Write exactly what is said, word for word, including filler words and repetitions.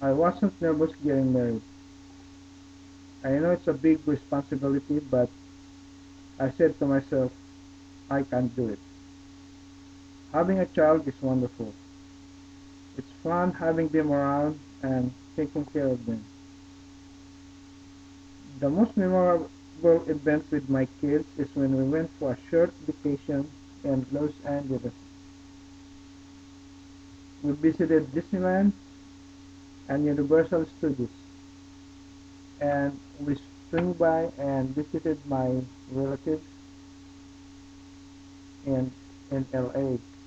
I wasn't nervous getting married. I know it's a big responsibility, but I said to myself, I can't do it. Having a child is wonderful. It's fun having them around and taking care of them. The most memorable event with my kids is when we went for a short vacation in Los Angeles. We visited Disneyland and Universal Studios, and we swung by and visited my relatives in in L A.